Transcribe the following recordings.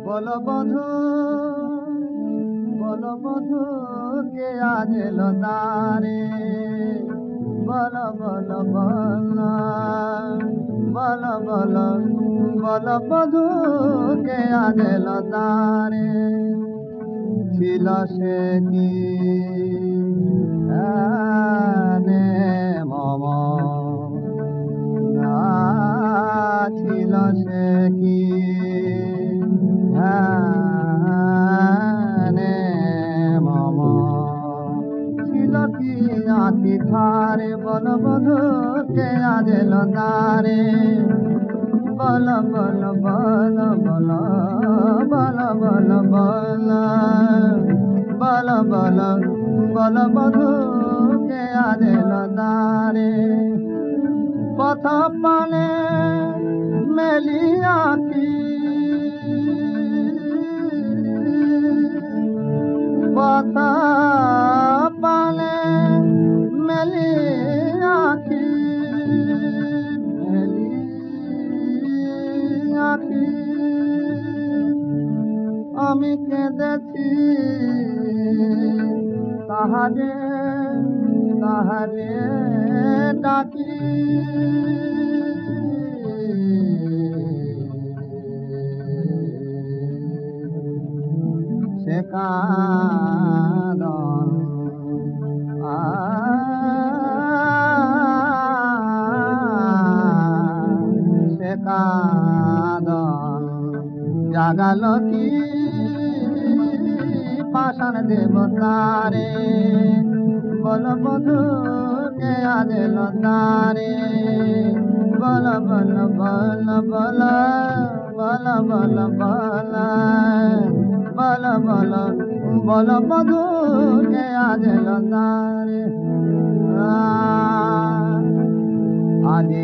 বলো বধু কে আজ এলো তারে বলো বলো বলো বলো বলো বলো বধু কে আজ এলো তারে ছিল সে কি মম ছিল সে কি মম ছিল কি আতি ধারে বল বধু কে আজ এলো তারে বল বল বল বল বল বল বল বল বল বল বধু কে আজ এলো তারে পথ পানে মেলিয়া কি পথ পানে মেলিয়া কি আমি কেঁদেছি তাহারে তাহারে ডাকি সে কাঁদন সে কাঁদন জাগাল কি পাষাণ দেবতারে বল বধু কে আজ এলো তারে বল বল বল বল বল বল বল বল বল বল বধু কে আজ এলো তারে আজি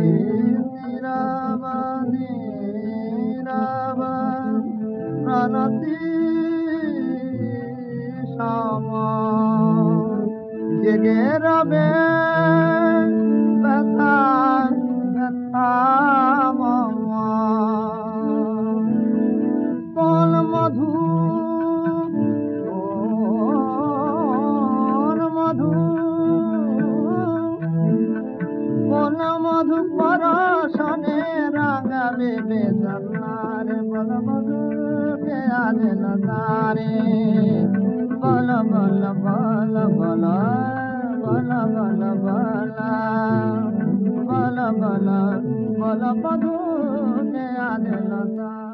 প্রণতি সম জেগে রবে ব্যথা ব্যথা মম কোন মধু কোন মধু পরশনে রাগাবে বেদনারে বল বধু কে আজ এলো তারে বল বল বল বল বল বল বল বল বল বল বধু কে আজ এলো তারে।